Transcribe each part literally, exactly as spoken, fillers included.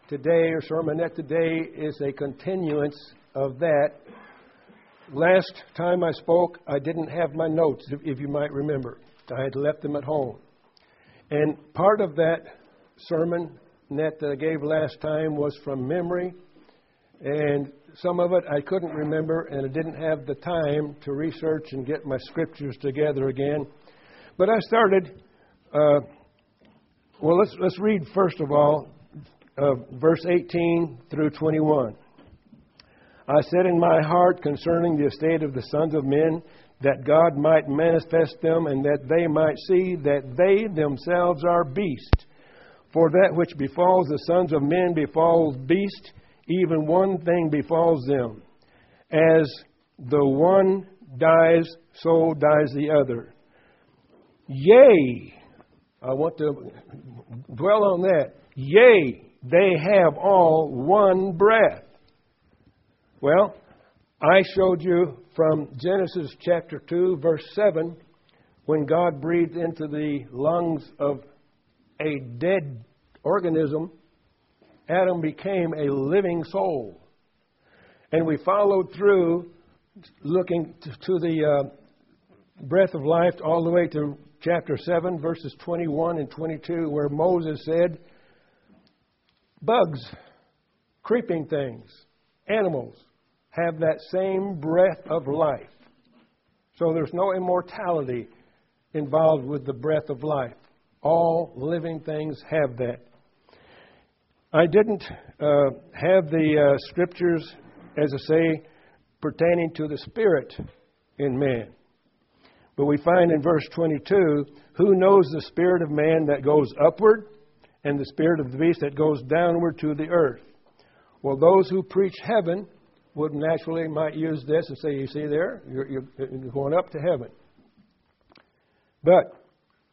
today, or sermonette today, is a continuance of that. Last time I spoke, I didn't have my notes, if, if you might remember. I had left them at home. And part of that sermonette that I gave last time was from memory, and some of it I couldn't remember, and I didn't have the time to research and get my scriptures together again. But I started, uh, well, let's let's read first of all, uh, verse eighteen through twenty-one. I said in my heart concerning the estate of the sons of men, that God might manifest them, and that they might see that they themselves are beasts. For that which befalls the sons of men befalls beasts, even one thing befalls them. As the one dies, so dies the other. Yea, I want to dwell on that. Yea, they have all one breath. Well, I showed you from Genesis chapter two, verse seven, when God breathed into the lungs of a dead organism, Adam became a living soul. And we followed through, looking to, to the uh, breath of life all the way to chapter seven, verses twenty-one and twenty-two, where Moses said, bugs, creeping things, animals, have that same breath of life. So there's no immortality involved with the breath of life. All living things have that. I didn't uh, have the uh, scriptures, as I say, pertaining to the spirit in man. But we find in verse twenty-two, who knows the spirit of man that goes upward and the spirit of the beast that goes downward to the earth? Well, those who preach heaven would naturally might use this and say, you see there, you're, you're going up to heaven. But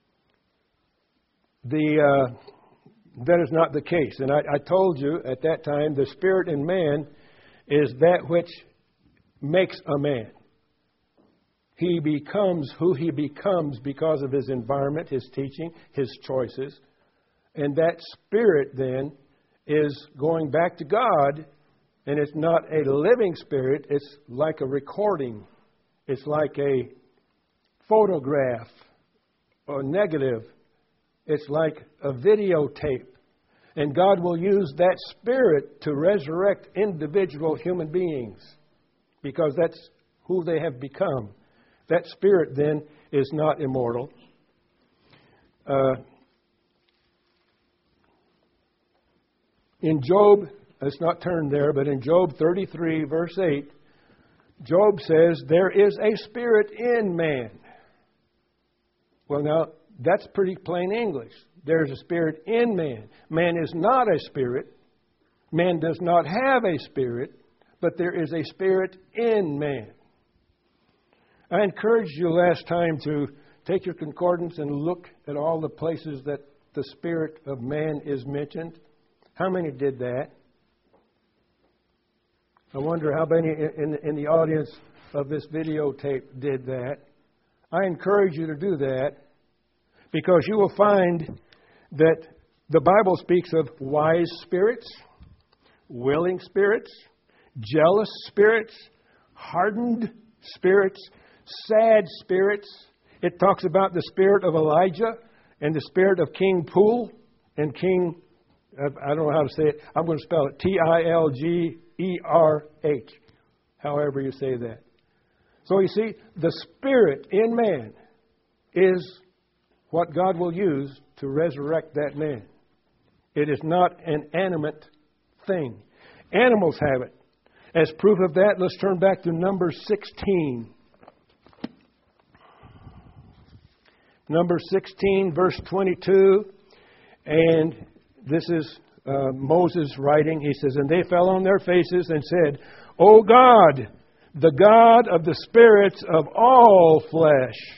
the uh, that is not the case. And I, I told you at that time, the spirit in man is that which makes a man. He becomes who he becomes because of his environment, his teaching, his choices. And that spirit then is going back to God. And it's not a living spirit. It's like a recording. It's like a photograph or negative. It's like a videotape. And God will use that spirit to resurrect individual human beings because that's who they have become. That spirit then is not immortal. Uh, in Job, let's not turn there, but in Job thirty-three, verse eight, Job says, there is a spirit in man. Well, now, that's pretty plain English. There's a spirit in man. Man is not a spirit. Man does not have a spirit, but there is a spirit in man. I encouraged you last time to take your concordance and look at all the places that the spirit of man is mentioned. How many did that? I wonder how many in, in the audience of this videotape did that. I encourage you to do that because you will find that the Bible speaks of wise spirits, willing spirits, jealous spirits, hardened spirits, sad spirits. It talks about the spirit of Elijah and the spirit of King Pool and King, I don't know how to say it. I'm going to spell it T I L G E R H, however you say that. So you see, the spirit in man is what God will use to resurrect that man. It is not an animate thing. Animals have it. As proof of that, let's turn back to Numbers sixteen. Numbers sixteen, verse twenty-two. And this is uh, Moses writing. He says, and they fell on their faces and said, O God, the God of the spirits of all flesh.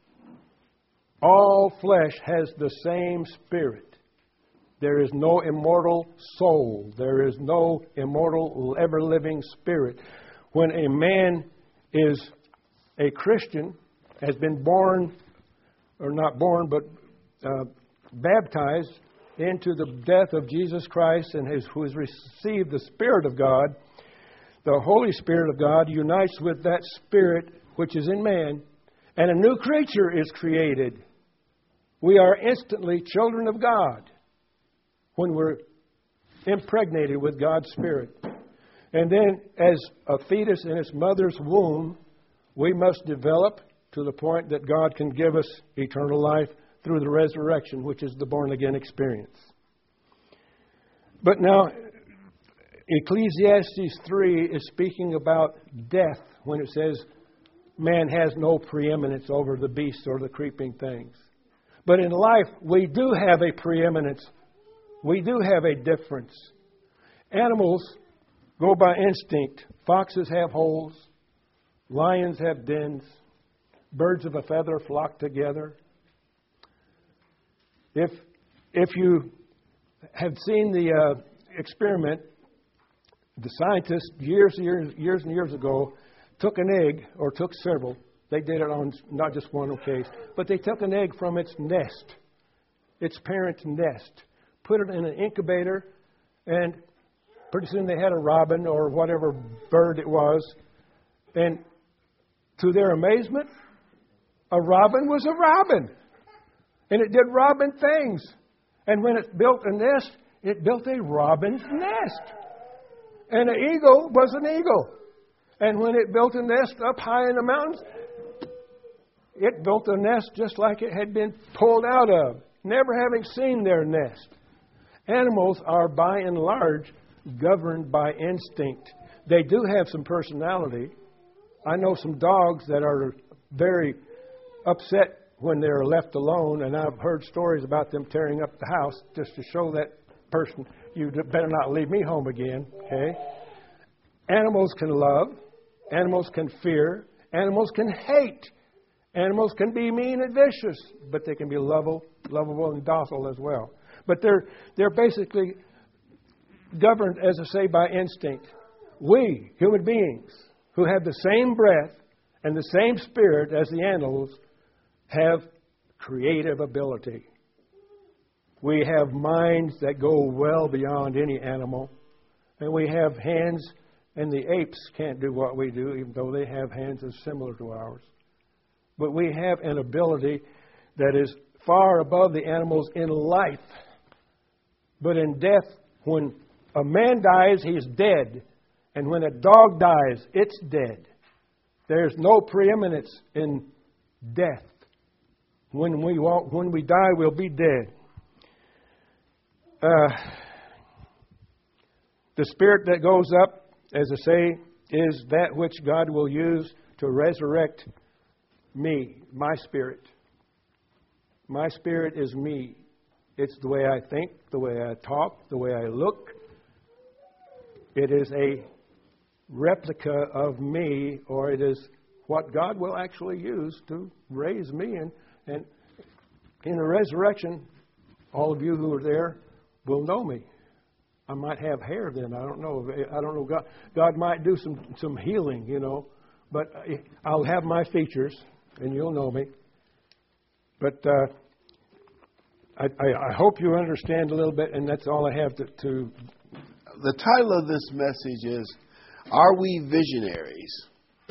All flesh has the same spirit. There is no immortal soul. There is no immortal, ever-living spirit. When a man is a Christian, has been born, or not born, but uh, baptized into the death of Jesus Christ and has, who has received the Spirit of God, the Holy Spirit of God unites with that Spirit which is in man, and a new creature is created. We are instantly children of God when we're impregnated with God's Spirit. And then, as a fetus in its mother's womb, we must develop to the point that God can give us eternal life through the resurrection, which is the born-again experience. But now, Ecclesiastes three is speaking about death when it says man has no preeminence over the beasts or the creeping things. But in life, we do have a preeminence. We do have a difference. Animals go by instinct. Foxes have holes. Lions have dens. Birds of a feather flock together. If if you have seen the uh, experiment, the scientists years and years, years and years ago took an egg, or took several. They did it on not just one case, but they took an egg from its nest, its parent nest, put it in an incubator, and pretty soon they had a robin or whatever bird it was. And to their amazement, a robin was a robin. And it did robin things. And when it built a nest, it built a robin's nest. And an eagle was an eagle. And when it built a nest up high in the mountains, it built a nest just like it had been pulled out of, never having seen their nest. Animals are, by and large, governed by instinct. They do have some personality. I know some dogs that are very upset when they're left alone, and I've heard stories about them tearing up the house just to show that person, you better not leave me home again, okay? Animals can love. Animals can fear. Animals can hate. Animals can be mean and vicious, but they can be lovable, lovable and docile as well. But they're they're basically governed, as I say, by instinct. We, human beings, who have the same breath and the same spirit as the animals, have creative ability. We have minds that go well beyond any animal. And we have hands, and the apes can't do what we do, even though they have hands that's similar to ours. But we have an ability that is far above the animals in life. But in death, when a man dies, he's dead. And when a dog dies, it's dead. There's no preeminence in death. When we walk, when we die, we'll be dead. Uh, the spirit that goes up, as I say, is that which God will use to resurrect me, my spirit. My spirit is me. It's the way I think, the way I talk, the way I look. It is a replica of me, or it is what God will actually use to raise me. And, and in the resurrection, all of you who are there will know me. I might have hair then. I don't know. I don't know. God, God might do some, some healing, you know. But I'll have my features, and you'll know me. But uh, I, I, I hope you understand a little bit, and that's all I have to, to... The title of this message is, Are We Visionaries?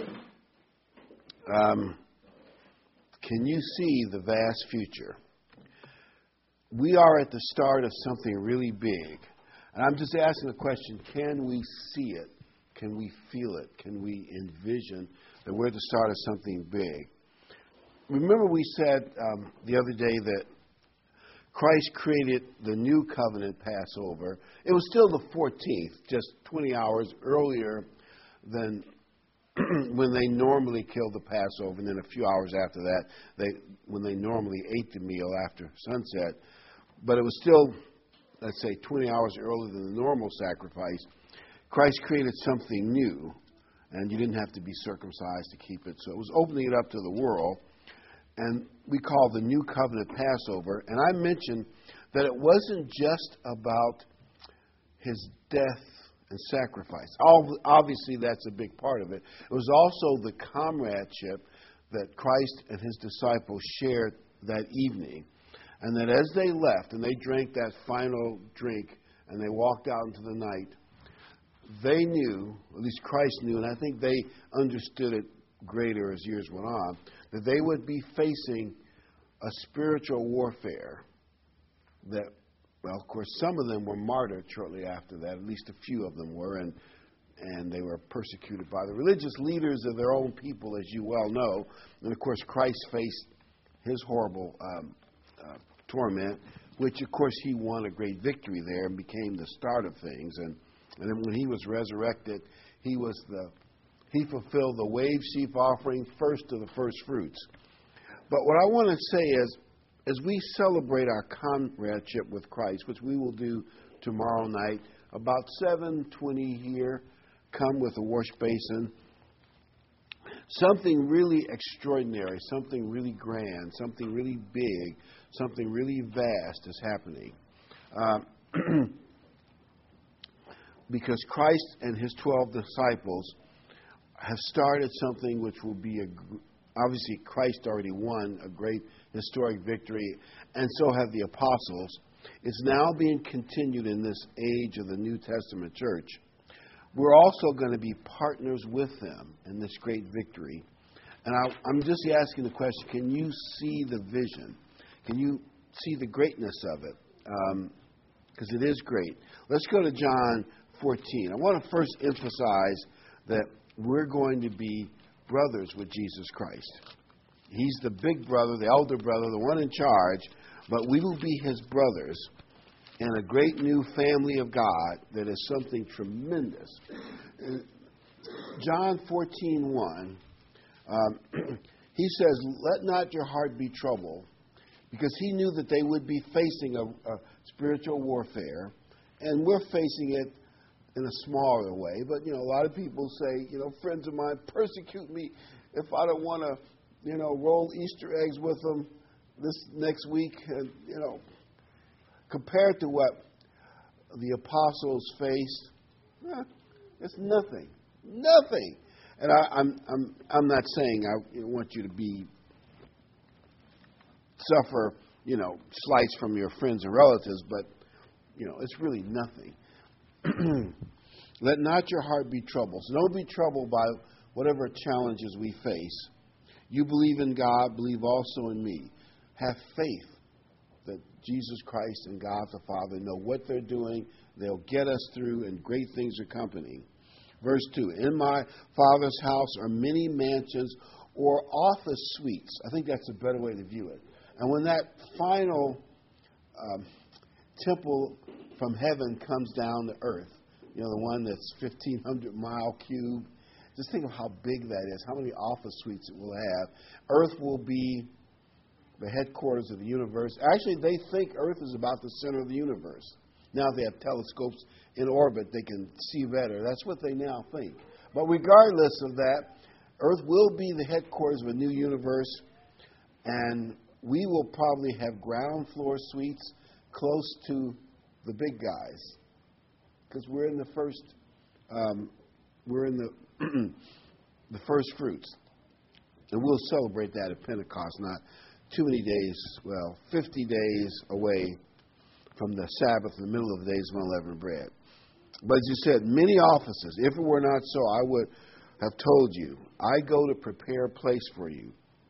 Um, can you see the vast future? We are at the start of something really big. And I'm just asking the question, can we see it? Can we feel it? Can we envision that we're at the start of something big? Remember we said um, the other day that Christ created the new covenant Passover. It was still the fourteenth, just twenty hours earlier than when they normally killed the Passover, and then a few hours after that, they when they normally ate the meal after sunset. But it was still, let's say, twenty hours earlier than the normal sacrifice. Christ created something new, and you didn't have to be circumcised to keep it. So it was opening it up to the world. And we call the New Covenant Passover. And I mentioned that it wasn't just about his death and sacrifice. Obviously, that's a big part of it. It was also the comradeship that Christ and his disciples shared that evening. And that as they left and they drank that final drink and they walked out into the night, they knew, at least Christ knew, and I think they understood it greater as years went on, that they would be facing a spiritual warfare that, well, of course, some of them were martyred shortly after that. At least a few of them were, and and they were persecuted by the religious leaders of their own people, as you well know. And, of course, Christ faced his horrible um, uh, torment, which, of course, he won a great victory there and became the start of things. And, and then when he was resurrected, he was the he fulfilled the wave sheaf offering first of the first fruits. But what I want to say is, as we celebrate our comradeship with Christ, which we will do tomorrow night, about seven twenty here, come with a wash basin. Something really extraordinary, something really grand, something really big, something really vast is happening. Uh, because Christ and his twelve disciples have started something which will be a, obviously Christ already won a great historic victory, and so have the apostles. It's now being continued in this age of the New Testament church. We're also going to be partners with them in this great victory. And I, I'm just asking the question, can you see the vision? Can you see the greatness of it? Because um, it is great. Let's go to John fourteen. I want to first emphasize that we're going to be brothers with Jesus Christ. He's the big brother, the elder brother, the one in charge, but we will be his brothers in a great new family of God that is something tremendous. John fourteen one, um, he says, "Let not your heart be troubled," because he knew that they would be facing a, a spiritual warfare, and we're facing it in a smaller way. But, you know, a lot of people say, you know, friends of mine persecute me if I don't want to, you know, roll Easter eggs with them this next week. And, you know, compared to what the apostles faced, eh, it's nothing. Nothing. And I, I'm, I'm, I'm not saying I want you to be, suffer, you know, slights from your friends and relatives, but, you know, it's really nothing. Let not your heart be troubled. So don't be troubled by whatever challenges we face. You believe in God, believe also in me. Have faith that Jesus Christ and God the Father know what they're doing. They'll get us through, and great things are coming. Verse two, in my Father's house are many mansions or office suites. I think that's a better way to view it. And when that final um, temple from heaven comes down to earth, you know, the one that's fifteen hundred mile cube, just think of how big that is, how many office suites it will have. Earth will be the headquarters of the universe. Actually, they think Earth is about the center of the universe. Now they have telescopes in orbit, they can see better. That's what they now think. But regardless of that, Earth will be the headquarters of a new universe, and we will probably have ground floor suites close to the big guys, because we're in the first, um, we're in the the first fruits, and we'll celebrate that at Pentecost. Not too many days, well, fifty days away from the Sabbath, in the middle of the days of unleavened bread. But as you said, many offices. If it were not so, I would have told you. I go to prepare a place for you.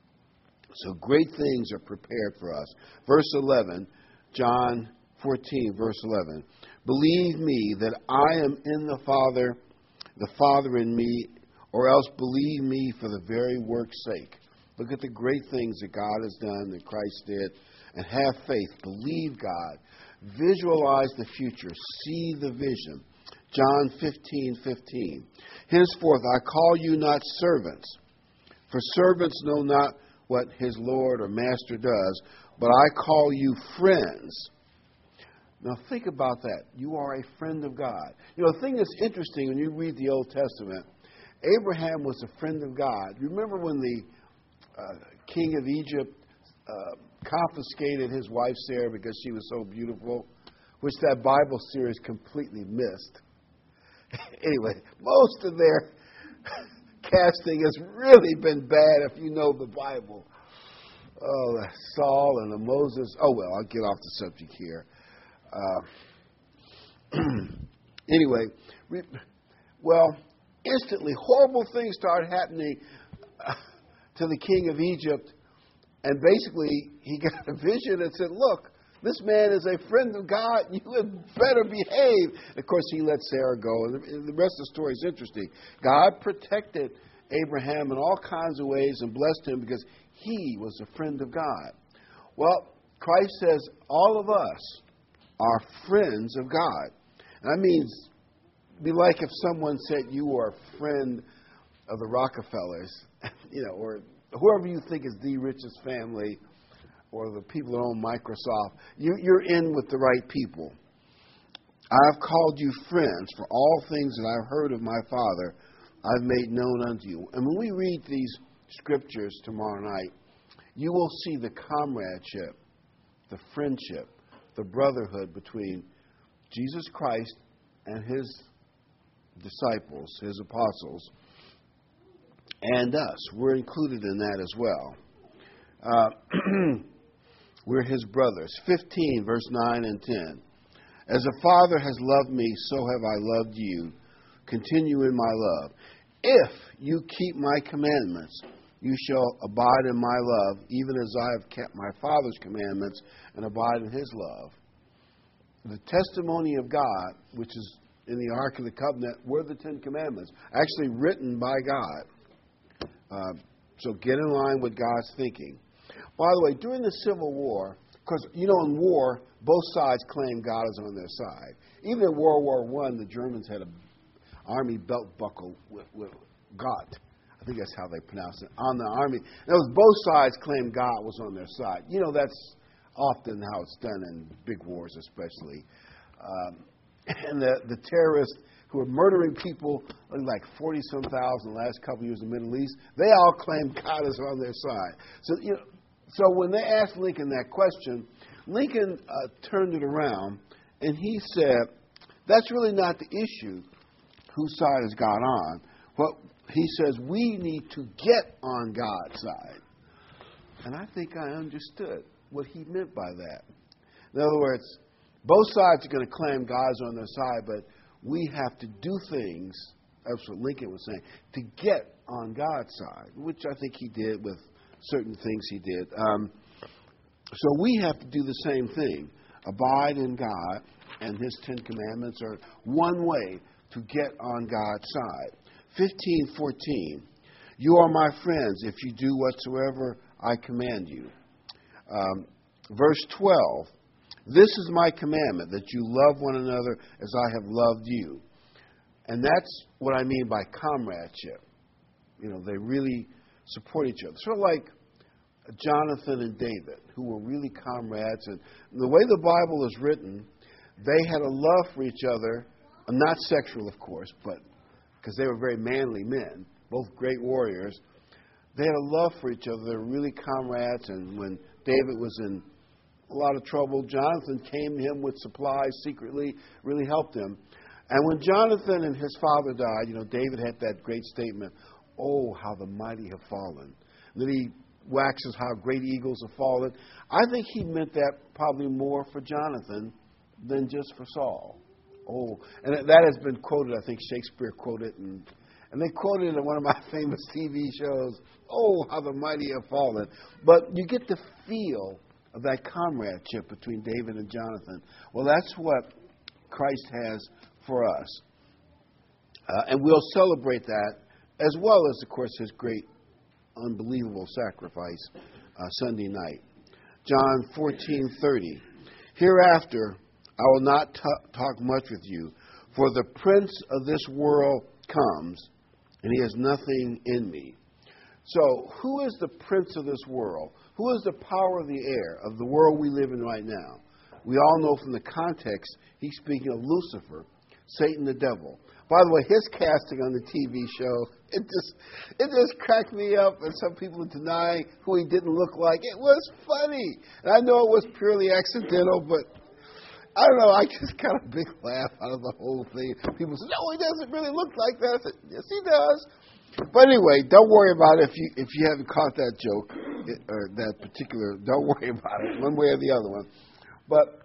So great things are prepared for us. Verse eleven, John fourteen, verse eleven. Believe me that I am in the Father, the Father in me, or else believe me for the very work's sake. Look at the great things that God has done, that Christ did, and have faith. Believe God. Visualize the future. See the vision. John fifteen fifteen. Henceforth I call you not servants, for servants know not what his Lord or master does, but I call you friends. Now think about that. You are a friend of God. You know, the thing that's interesting when you read the Old Testament, Abraham was a friend of God. Remember when the uh, king of Egypt uh, confiscated his wife Sarah because she was so beautiful, which that Bible series completely missed. Anyway, most of their casting has really been bad if you know the Bible. oh, Saul and the Moses. Oh, well, I'll get off the subject here. Uh, anyway, we, well, instantly horrible things started happening uh, to the king of Egypt. And basically, he got a vision and said, look, this man is a friend of God. You had better behave. And of course, he let Sarah go. And the rest of the story is interesting. God protected Abraham in all kinds of ways and blessed him because he was a friend of God. Well, Christ says all of us are friends of God. And that means, it'd be like if someone said you are a friend of the Rockefellers, you know, or whoever you think is the richest family, or the people that own Microsoft. You, you're in with the right people. I have called you friends, for all things that I've heard of my Father, I've made known unto you. And when we read these scriptures tomorrow night, you will see the comradeship, the friendship, the brotherhood between Jesus Christ and his disciples, his apostles, and us. We're included in that as well. Uh, we're his brothers. fifteen, verse nine and ten. As the Father has loved me, so have I loved you. Continue in my love. If you keep my commandments, you shall abide in my love, even as I have kept my Father's commandments and abide in his love. The testimony of God, which is in the Ark of the Covenant, were the Ten Commandments, actually written by God. Uh, so get in line with God's thinking. By the way, during the Civil War, because, you know, in war, both sides claim God is on their side. Even in World War One, the Germans had an army belt buckle with, with Gott. I think that's how they pronounce it, on the army. And it was both sides claimed God was on their side. You know, that's often how it's done in big wars, especially. Um, and the, the terrorists who were murdering people, like forty-some thousand the last couple of years in the Middle East, they all claimed God is on their side. So, you know, so when they asked Lincoln that question, Lincoln uh, turned it around, and he said, that's really not the issue, whose side is God on. What he says, we need to get on God's side. And I think I understood what he meant by that. In other words, both sides are going to claim God's on their side, but we have to do things, that's what Lincoln was saying, to get on God's side, which I think he did with certain things he did. Um, so we have to do the same thing. Abide in God, and his Ten Commandments are one way to get on God's side. fifteen fourteen, you are my friends if you do whatsoever I command you. Um, verse twelve, this is my commandment, that you love one another as I have loved you. And that's what I mean by comradeship. You know, they really support each other. Sort of like Jonathan and David, who were really comrades. And the way the Bible is written, they had a love for each other, not sexual, of course, but because they were very manly men, both great warriors. They had a love for each other. They were really comrades. And when David was in a lot of trouble, Jonathan came to him with supplies secretly, really helped him. And when Jonathan and his father died, you know, David had that great statement, oh, how the mighty have fallen. And then he waxes how great eagles have fallen. I think he meant that probably more for Jonathan than just for Saul. Oh, and that has been quoted, I think Shakespeare quoted, and, and they quoted it in one of my famous T V shows, oh, how the mighty have fallen. But you get the feel of that comradeship between David and Jonathan. Well, that's what Christ has for us. Uh, and we'll celebrate that, as well as, of course, his great, unbelievable sacrifice uh, Sunday night. John fourteen thirty, hereafter I will not t- talk much with you, for the prince of this world comes, and he has nothing in me. So, who is the prince of this world? Who is the power of the air, of the world we live in right now? We all know from the context, he's speaking of Lucifer, Satan the devil. By the way, his casting on the T V show, it just it just cracked me up, and some people deny who he didn't look like. It was funny. And I know it was purely accidental, but I don't know, I just got a big laugh out of the whole thing. People say, no, he doesn't really look like that. I said, yes, he does. But anyway, don't worry about it if you if you haven't caught that joke. it, or that particular, don't worry about it, one way or the other one. But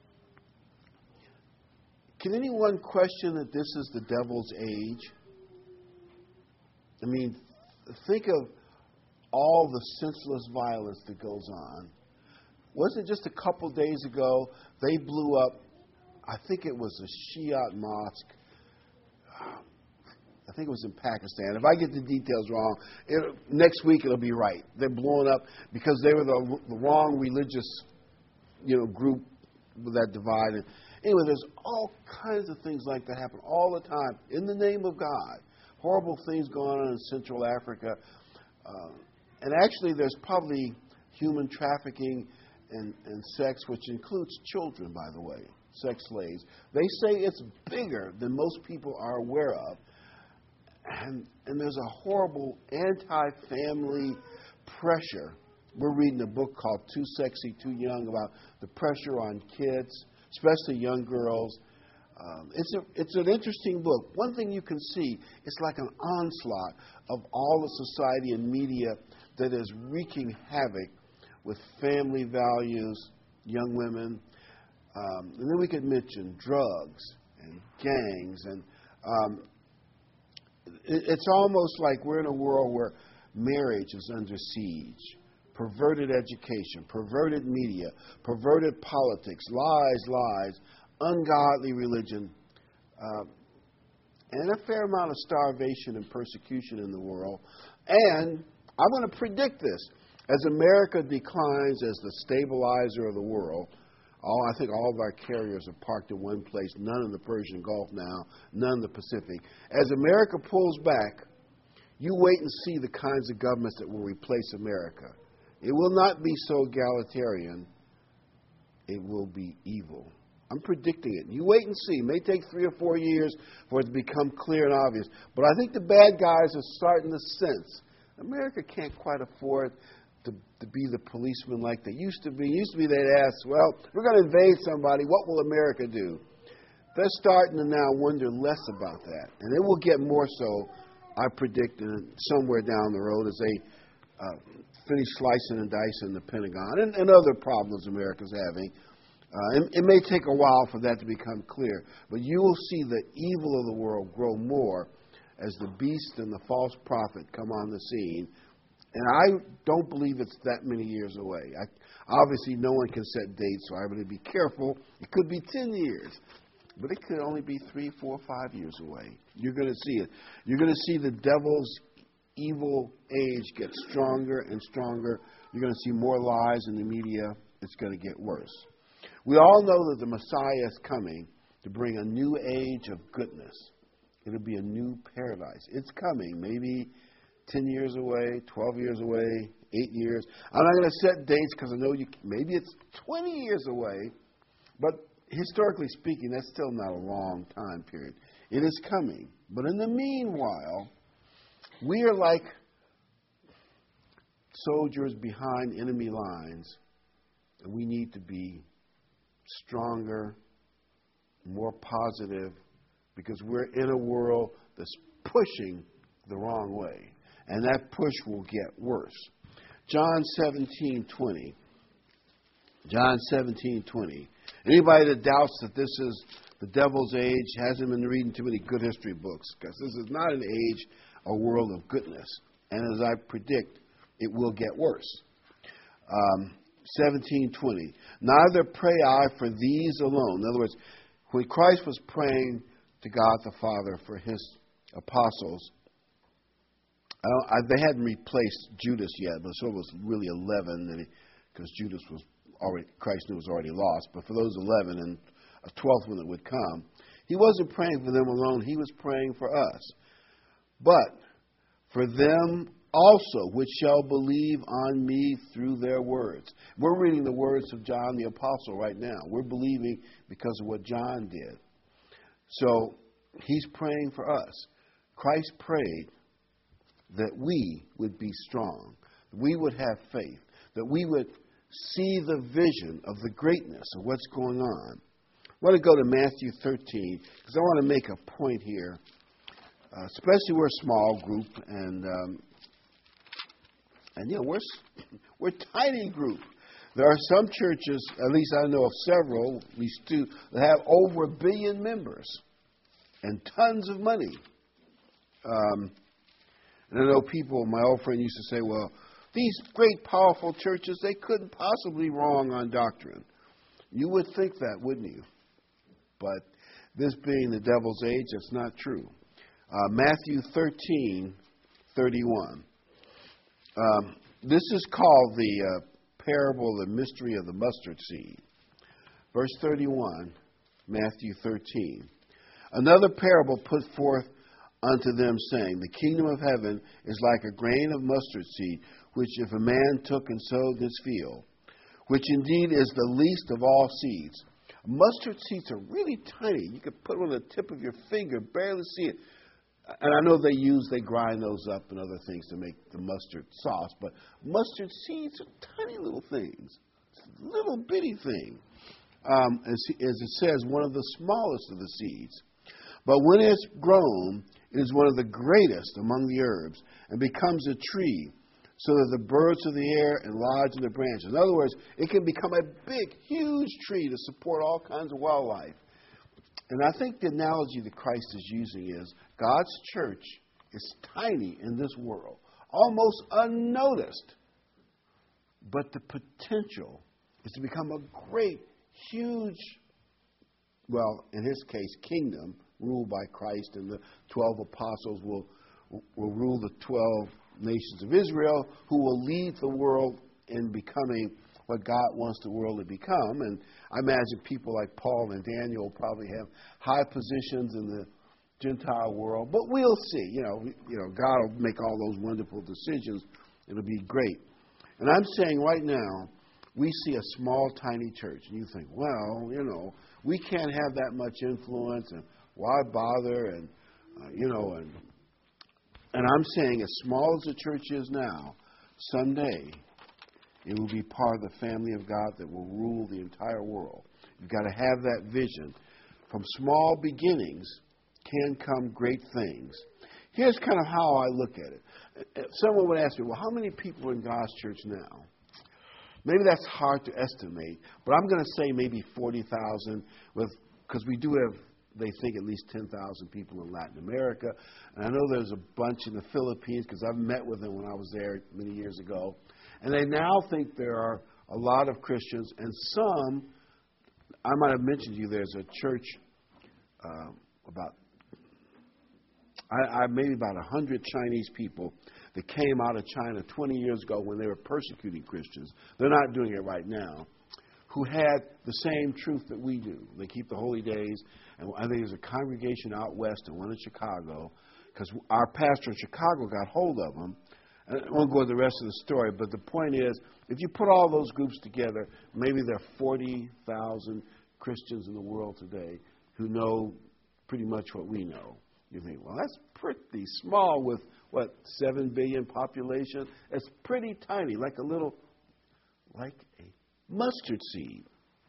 can anyone question that this is the devil's age? I mean, think of all the senseless violence that goes on. Wasn't it just a couple days ago they blew up, I think it was a Shiite mosque. I think it was in Pakistan. If I get the details wrong, it, next week it'll be right. They're blowing up because they were the, the wrong religious, you know, group that divided. Anyway, there's all kinds of things like that happen all the time in the name of God. Horrible things going on in Central Africa. Uh, and actually, there's probably human trafficking and, and sex, which includes children, by the way, sex slaves. They say it's bigger than most people are aware of. And, and there's a horrible anti-family pressure. We're reading a book called Too Sexy, Too Young about the pressure on kids, especially young girls. Um, it's, a, it's an interesting book. One thing you can see, it's like an onslaught of all the society and media that is wreaking havoc with family values, young women. Um, and then we could mention drugs and gangs. And um, it, it's almost like we're in a world where marriage is under siege. Perverted education, perverted media, perverted politics, lies, lies, ungodly religion, uh, and a fair amount of starvation and persecution in the world. And I'm going to predict this. As America declines as the stabilizer of the world, all, I think all of our carriers are parked in one place, none in the Persian Gulf now, none in the Pacific. As America pulls back, you wait and see the kinds of governments that will replace America. It will not be so egalitarian. It will be evil. I'm predicting it. You wait and see. It may take three or four years for it to become clear and obvious. But I think the bad guys are starting to sense America can't quite afford to, to be the policeman like they used to be. It used to be they'd ask, well, we're going to invade somebody. What will America do? They're starting to now wonder less about that. And it will get more so, I predict, somewhere down the road as they uh, finish slicing and dicing the Pentagon and, and other problems America's having. Uh, it, it may take a while for that to become clear, but you will see the evil of the world grow more as the beast and the false prophet come on the scene. And I don't believe it's that many years away. I, obviously, no one can set dates, so I'm going to be careful. It could be ten years, but it could only be three, four, five years away. You're going to see it. You're going to see the devil's evil age get stronger and stronger. You're going to see more lies in the media. It's going to get worse. We all know that the Messiah is coming to bring a new age of goodness. It'll be a new paradise. It's coming, maybe ten years away, twelve years away, eight years. I'm not going to set dates because I know you. Maybe it's twenty years away, but historically speaking, that's still not a long time period. It is coming. But in the meanwhile, we are like soldiers behind enemy lines, and we need to be stronger, more positive, because we're in a world that's pushing the wrong way. And that push will get worse. John seventeen twenty. John seventeen twenty. Anybody that doubts that this is the devil's age hasn't been reading too many good history books, because this is not an age, a world of goodness. And as I predict, it will get worse. Um, seventeen twenty. Neither pray I for these alone. In other words, when Christ was praying to God the Father for his apostles, I don't, I, they hadn't replaced Judas yet, but so it was really eleven, because Judas was already, Christ knew was already lost. But for those eleven and a twelfth one that would come, he wasn't praying for them alone. He was praying for us. But for them also which shall believe on me through their words. We're reading the words of John the Apostle right now. We're believing because of what John did. So he's praying for us. Christ prayed that we would be strong, that we would have faith, that we would see the vision of the greatness of what's going on. I want to go to Matthew thirteen, because I want to make a point here, uh, especially we're a small group, and um, And, you know, we're, we're a tiny group. There are some churches, at least I know of several, at least two, that have over a billion members and tons of money. Um, and I know people, my old friend used to say, well, these great, powerful churches, they couldn't possibly be wrong on doctrine. You would think that, wouldn't you? But this being the devil's age, that's not true. Uh, Matthew thirteen thirty-one. Um, this is called the uh, parable, the mystery of the mustard seed. Verse thirty-one, Matthew thirteen. Another parable put forth unto them, saying, the kingdom of heaven is like a grain of mustard seed, which if a man took and sowed in his field, which indeed is the least of all seeds. Mustard seeds are really tiny. You could put them on the tip of your finger, barely see it. And I know they use, they grind those up and other things to make the mustard sauce, but mustard seeds are tiny little things. It's a little bitty thing. Um, as, as it says, one of the smallest of the seeds. But when it's grown, it is one of the greatest among the herbs, and becomes a tree, so that the birds of the air enlarge in the branches. In other words, it can become a big, huge tree to support all kinds of wildlife. And I think the analogy that Christ is using is God's church is tiny in this world, almost unnoticed. But the potential is to become a great, huge, well, in his case, kingdom ruled by Christ, and the twelve apostles will, will rule the twelve nations of Israel, who will lead the world in becoming what God wants the world to become. And I imagine people like Paul and Daniel will probably have high positions in the Gentile world, but we'll see. You know, you know, God will make all those wonderful decisions. It'll be great. And I'm saying right now, we see a small, tiny church, and you think, well, you know, we can't have that much influence, and why bother? And uh, you know, and and I'm saying, as small as the church is now, someday it will be part of the family of God that will rule the entire world. You've got to have that vision. From small beginnings can come great things. Here's kind of how I look at it. Someone would ask me, well, how many people are in God's church now? Maybe that's hard to estimate, but I'm going to say maybe forty thousand, with because we do have, they think, at least ten thousand people in Latin America. And I know there's a bunch in the Philippines, because I've met with them when I was there many years ago. And they now think there are a lot of Christians, and some, I might have mentioned to you, there's a church uh, about, I, I maybe about one hundred Chinese people that came out of China twenty years ago when they were persecuting Christians. They're not doing it right now. Who had the same truth that we do. They keep the holy days. And I think there's a congregation out west and one in Chicago, because our pastor in Chicago got hold of them. And I won't go into the rest of the story, but the point is, if you put all those groups together, maybe there are forty thousand Christians in the world today who know pretty much what we know. You think, well, that's pretty small with, what, seven billion population? It's pretty tiny, like a little, like a mustard seed.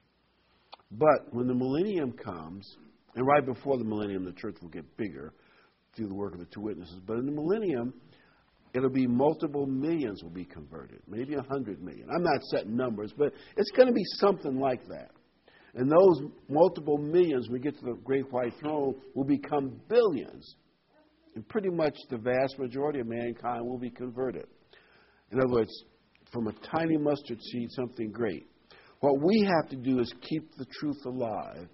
But when the millennium comes, and right before the millennium, the church will get bigger through the work of the two witnesses. But in the millennium, it'll be multiple millions will be converted, maybe a hundred million. I'm not setting numbers, but it's going to be something like that. And those multiple millions, when we get to the great white throne, will become billions. And pretty much the vast majority of mankind will be converted. In other words, from a tiny mustard seed, something great. What we have to do is keep the truth alive.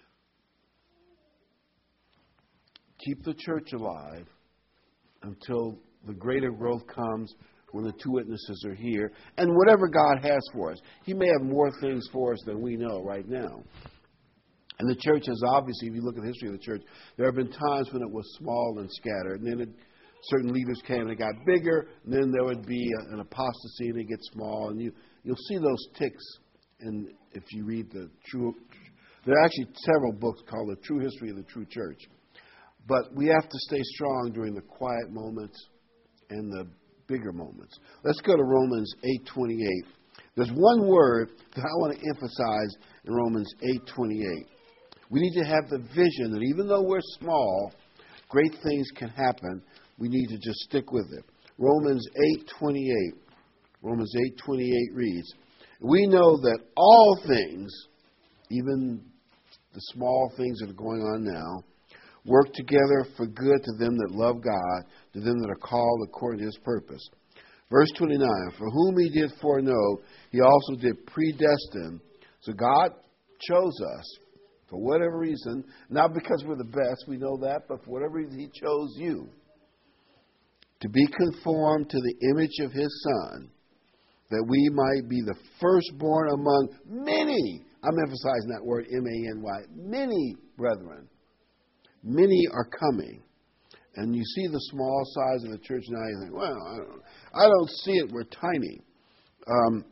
Keep the church alive until the greater growth comes, when the two witnesses are here, and whatever God has for us. He may have more things for us than we know right now. And the church has obviously, if you look at the history of the church, there have been times when it was small and scattered, and then it, certain leaders came and it got bigger, and then there would be a, an apostasy and it gets small, and you, you'll see those ticks. And if you read the true, there are actually several books called The True History of the True Church. But we have to stay strong during the quiet moments and the bigger moments. Let's go to Romans eight twenty-eight. There's one word that I want to emphasize in Romans eight twenty-eight. We need to have the vision that even though we're small, great things can happen. We need to just stick with it. Romans eight twenty-eight. Romans eight twenty-eight reads, we know that all things, even the small things that are going on now, work together for good to them that love God, to them that are called according to his purpose. Verse twenty-nine, for whom he did foreknow, he also did predestine. So God chose us for whatever reason, not because we're the best, we know that, but for whatever reason he chose you, to be conformed to the image of his Son, that we might be the firstborn among many. I'm emphasizing that word, M A N Y, many brethren. Many are coming. And you see the small size of the church now, you think, well, I don't, I don't see it, we're tiny. Um,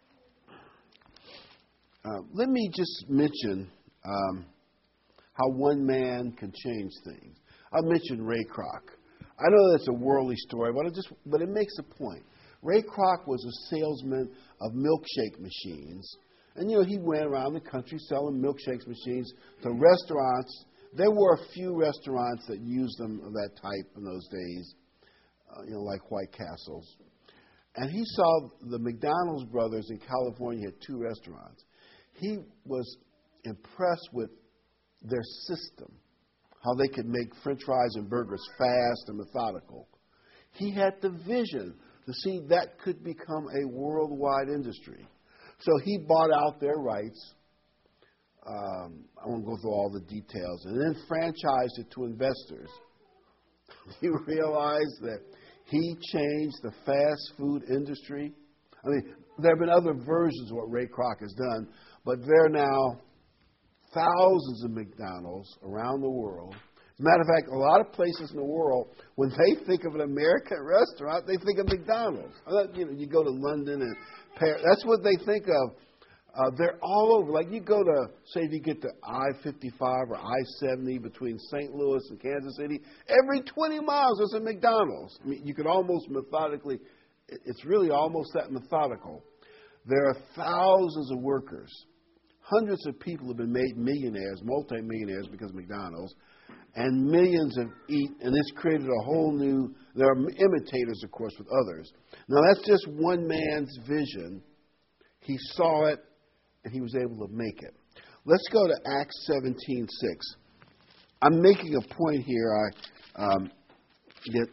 uh, let me just mention um, how one man can change things. I'll mention Ray Kroc. I know that's a worldly story, but it, just, but it makes a point. Ray Kroc was a salesman of milkshake machines. And, you know, he went around the country selling milkshake machines to restaurants. There were a few restaurants that used them of that type in those days, uh, you know, like White Castles. And he saw the McDonald's brothers in California had two restaurants. He was impressed with their system, how they could make French fries and burgers fast and methodical. He had the vision to see that could become a worldwide industry. So he bought out their rights. Um, I won't go through all the details. And then franchised it to investors. You realize that he changed the fast food industry? I mean, there have been other versions of what Ray Kroc has done, but there are now thousands of McDonald's around the world. As a matter of fact, a lot of places in the world, when they think of an American restaurant, they think of McDonald's. You know, you go to London and Paris, that's what they think of. Uh, they're all over. Like you go to, say, if you get to I fifty-five or I seventy between Saint Louis and Kansas City, every twenty miles there's a McDonald's. I mean, you could almost methodically, it's really almost that methodical. There are thousands of workers. Hundreds of people have been made millionaires, multi-millionaires because of McDonald's. And millions have eaten, and it's created a whole new, there are imitators, of course, with others. Now, that's just one man's vision. He saw it, and he was able to make it. Let's go to Acts seventeen six. I'm making a point here I, um, that,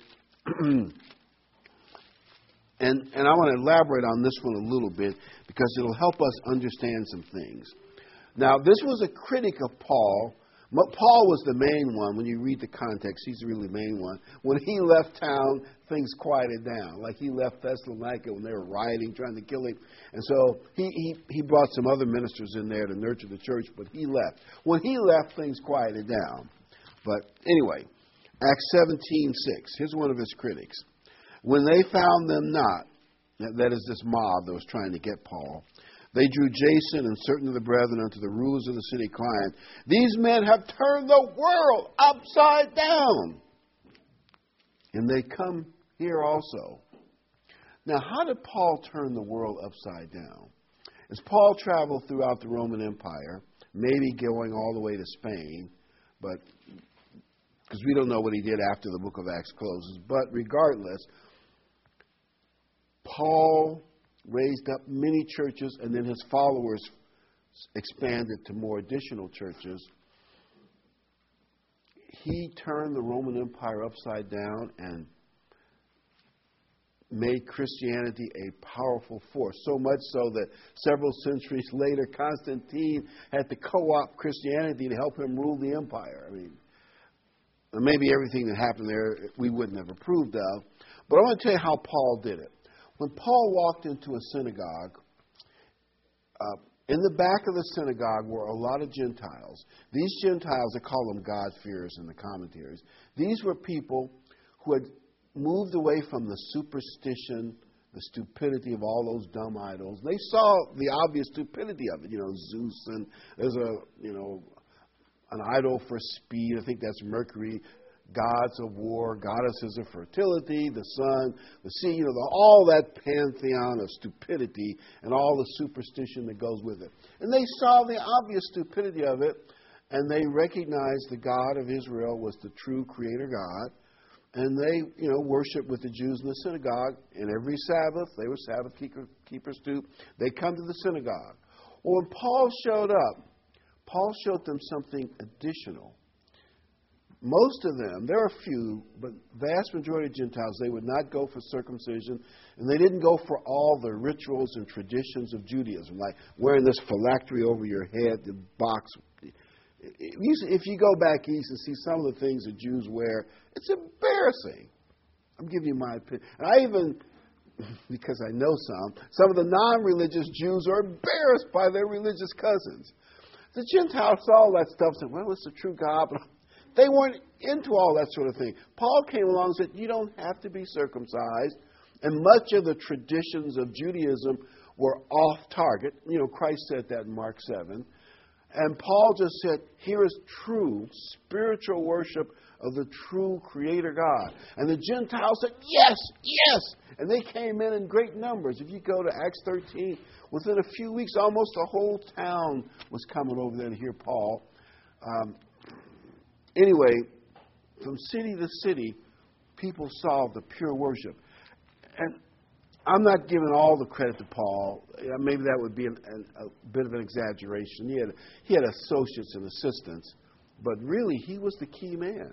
and, and I want to elaborate on this one a little bit because it'll help us understand some things. Now, this was a critic of Paul. Paul was the main one. When you read the context, he's really the main one. When he left town, things quieted down. Like he left Thessalonica when they were rioting, trying to kill him. And so he, he, he brought some other ministers in there to nurture the church, but he left. When he left, things quieted down. But anyway, Acts seventeen six. Here's one of his critics. When they found them not, that is this mob that was trying to get Paul, they drew Jason and certain of the brethren unto the rulers of the city, crying, these men have turned the world upside down. And they come here also. Now, how did Paul turn the world upside down? As Paul traveled throughout the Roman Empire, maybe going all the way to Spain, but because we don't know what he did after the book of Acts closes, but regardless, Paul raised up many churches, and then his followers expanded to more additional churches. He turned the Roman Empire upside down and made Christianity a powerful force, so much so that several centuries later, Constantine had to co-opt Christianity to help him rule the empire. I mean, maybe everything that happened there we wouldn't have approved of, but I want to tell you how Paul did it. When Paul walked into a synagogue, uh, in the back of the synagogue were a lot of Gentiles. These Gentiles, they call them God-fearers in the commentaries. These were people who had moved away from the superstition, the stupidity of all those dumb idols. They saw the obvious stupidity of it. You know, Zeus, and there's a, you know, an idol for speed. I think that's Mercury. Gods of war, goddesses of fertility, the sun, the sea, you know, the, all that pantheon of stupidity and all the superstition that goes with it. And they saw the obvious stupidity of it, and they recognized the God of Israel was the true creator God, And they, you know, worshiped with the Jews in the synagogue. And every Sabbath, they were Sabbath keeper, keepers too, they come to the synagogue. Well, when Paul showed up, Paul showed them something additional. Most of them, there are a few, but vast majority of Gentiles, they would not go for circumcision, and they didn't go for all the rituals and traditions of Judaism, like wearing this phylactery over your head, the box. If you go back east and see some of the things that Jews wear, it's embarrassing. I'm giving you my opinion. And I even, because I know some, some of the non-religious Jews are embarrassed by their religious cousins. The Gentiles saw all that stuff and said, well, it's the true God, but they weren't into all that sort of thing. Paul came along and said, you don't have to be circumcised. And much of the traditions of Judaism were off target. You know, Christ said that in Mark seven. And Paul just said, here is true spiritual worship of the true Creator God. And the Gentiles said, yes, yes. And they came in in great numbers. If you go to Acts thirteen, within a few weeks, almost the whole town was coming over there to hear Paul. Um, Anyway, from city to city, people saw the pure worship. And I'm not giving all the credit to Paul. Maybe that would be an, an, a bit of an exaggeration. He had, he had associates and assistants, but really he was the key man.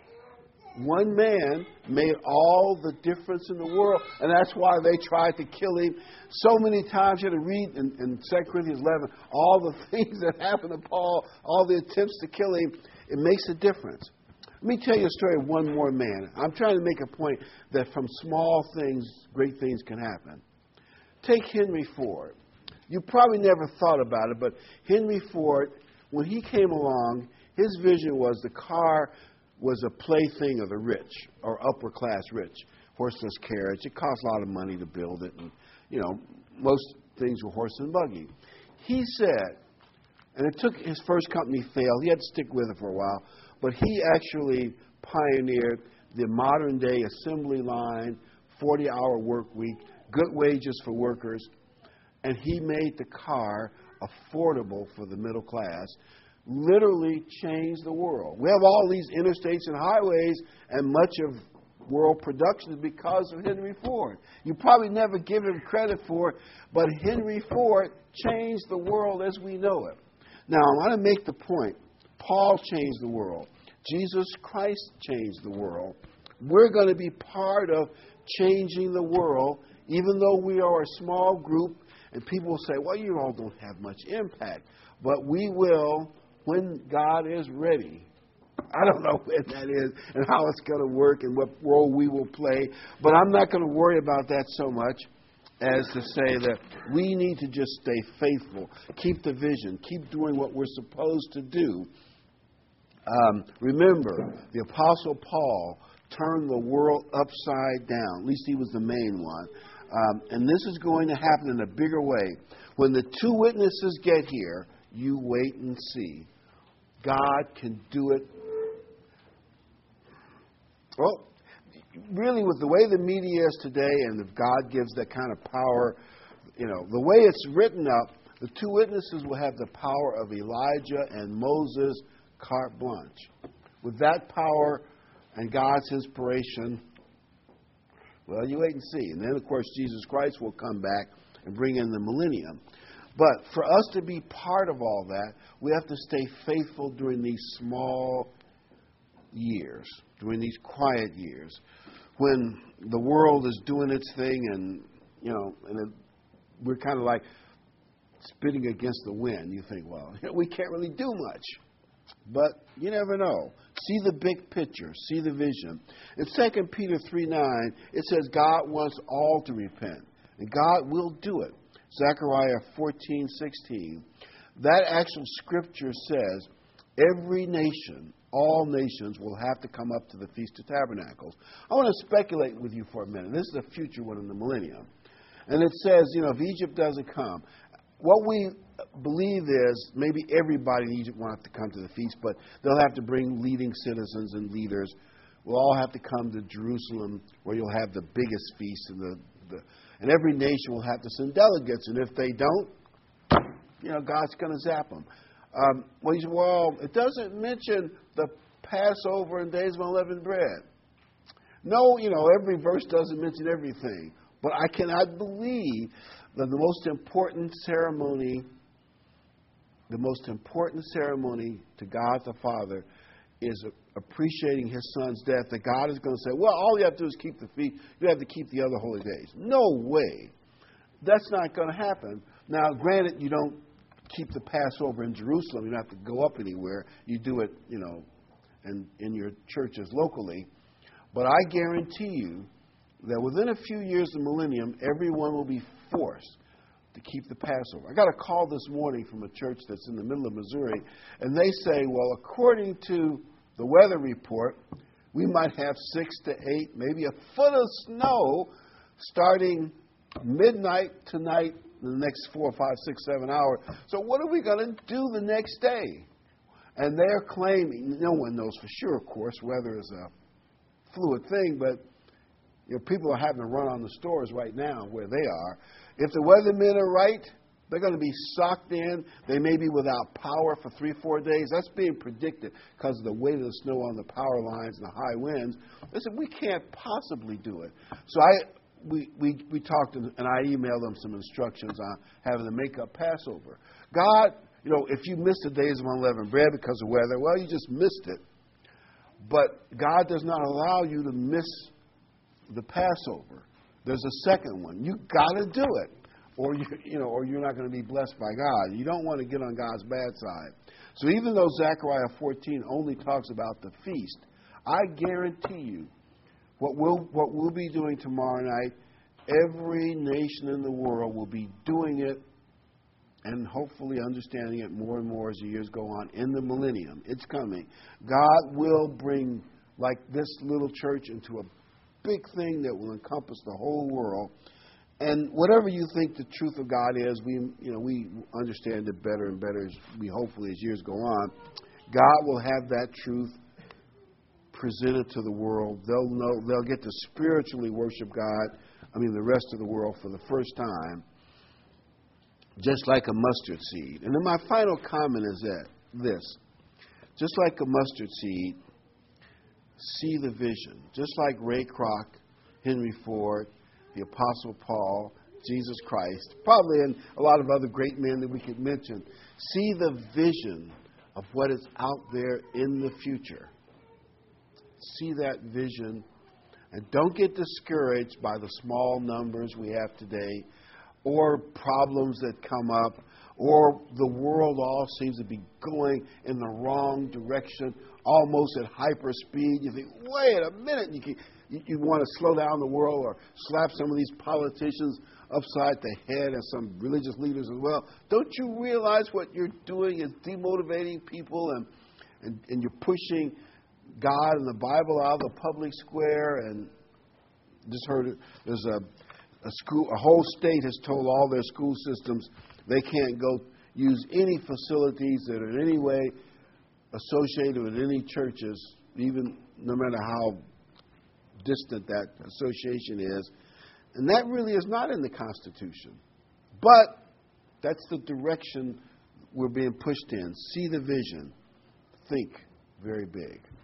One man made all the difference in the world, and that's why they tried to kill him so many times. You had to read in, in Second Corinthians eleven all the things that happened to Paul, all the attempts to kill him. It makes a difference. Let me tell you a story of one more man. I'm trying to make a point that from small things, great things can happen. Take Henry Ford. You probably never thought about it, but Henry Ford, when he came along, his vision was the car was a plaything of the rich or upper class rich. Horseless carriage. It cost a lot of money to build it. And, you know, most things were horse and buggy. He said, and it took his first company failed. He had to stick with it for a while. But he actually pioneered the modern day assembly line, forty-hour work week, good wages for workers. And he made the car affordable for the middle class. Literally changed the world. We have all these interstates and highways, and much of world production is because of Henry Ford. You probably never give him credit for it, but Henry Ford changed the world as we know it. Now, I want to make the point. Paul changed the world. Jesus Christ changed the world. We're going to be part of changing the world, even though we are a small group, and people will say, well, you all don't have much impact. But we will when God is ready. I don't know when that is and how it's going to work and what role we will play, but I'm not going to worry about that so much as to say that we need to just stay faithful, keep the vision, keep doing what we're supposed to do. Um, remember, the Apostle Paul turned the world upside down. At least he was the main one. Um, and this is going to happen in a bigger way. When the two witnesses get here, you wait and see. God can do it. Well, really, with the way the media is today, and if God gives that kind of power, you know, the way it's written up, the two witnesses will have the power of Elijah and Moses, carte blanche. With that power and God's inspiration, well, you wait and see. And then, of course, Jesus Christ will come back and bring in the millennium. But for us to be part of all that, we have to stay faithful during these small years, during these quiet years, when the world is doing its thing and, you know, and it, we're kind of like spitting against the wind. You think, well, we can't really do much. But you never know. See the big picture. See the vision. In Second Peter three nine, it says God wants all to repent. And God will do it. Zechariah fourteen sixteen. That actual scripture says every nation, all nations will have to come up to the Feast of Tabernacles. I want to speculate with you for a minute. This is a future one in the millennium. And it says, you know, if Egypt doesn't come, what we believe is maybe everybody in Egypt will have to come to the feast, but they'll have to bring leading citizens and leaders. We'll all have to come to Jerusalem where you'll have the biggest feast, and the, the and every nation will have to send delegates. And if they don't, you know, God's going to zap them. Um, well, you say, well, it doesn't mention the Passover and Days of Unleavened Bread. No, you know, every verse doesn't mention everything. But I cannot believe that the most important ceremony, the most important ceremony to God the Father is appreciating His Son's death, that God is going to say, well, all you have to do is keep the feast. You have to keep the other holy days. No way. That's not going to happen. Now, granted, you don't keep the Passover in Jerusalem. You don't have to go up anywhere. You do it, you know, in, in your churches locally. But I guarantee you that within a few years of the millennium, everyone will be forced to keep the Passover. I got a call this morning from a church that's in the middle of Missouri, and they say, well, according to the weather report, we might have six to eight, maybe a foot of snow starting midnight tonight, in the next four, five, six, seven hours. So what are we going to do the next day? And they're claiming, no one knows for sure, of course, weather is a fluid thing, but you know, people are having to run on the stores right now where they are. If the weathermen are right, they're going to be socked in. They may be without power for three, four days. That's being predicted because of the weight of the snow on the power lines and the high winds. They said, we can't possibly do it. So I, we, we, we talked, and I emailed them some instructions on having to make up Passover. God, you know, if you missed the days of unleavened bread because of weather, well, you just missed it. But God does not allow you to miss the Passover. There's a second one. You got to do it, or you, you know, or you're not going to be blessed by God. You don't want to get on God's bad side. So even though Zechariah fourteen only talks about the feast, I guarantee you, what we'll what we'll be doing tomorrow night, every nation in the world will be doing it, and hopefully understanding it more and more as the years go on. In the millennium, it's coming. God will bring, like this little church, into a big thing that will encompass the whole world. And whatever you think the truth of God is, we you know we understand it better and better as we hopefully as years go on. God will have that truth presented to the world. They'll know they'll get to spiritually worship God. I mean the rest of the world for the first time, just like a mustard seed. And then my final comment is that this: just like a mustard seed, see the vision. Just like Ray Kroc, Henry Ford, the Apostle Paul, Jesus Christ, probably and a lot of other great men that we could mention. See the vision of what is out there in the future. See that vision, and don't get discouraged by the small numbers we have today, or problems that come up, or the world all seems to be going in the wrong direction, almost at hyper speed. You think, wait a minute, you, can, you, you want to slow down the world or slap some of these politicians upside the head and some religious leaders as well. Don't you realize what you're doing is demotivating people, and, and, and you're pushing God and the Bible out of the public square? And just heard it, there's a, a school, a whole state has told all their school systems they can't go use any facilities that are in any way associated with any churches, even no matter how distant that association is. And that really is not in the Constitution. But that's the direction we're being pushed in. See the vision. Think very big.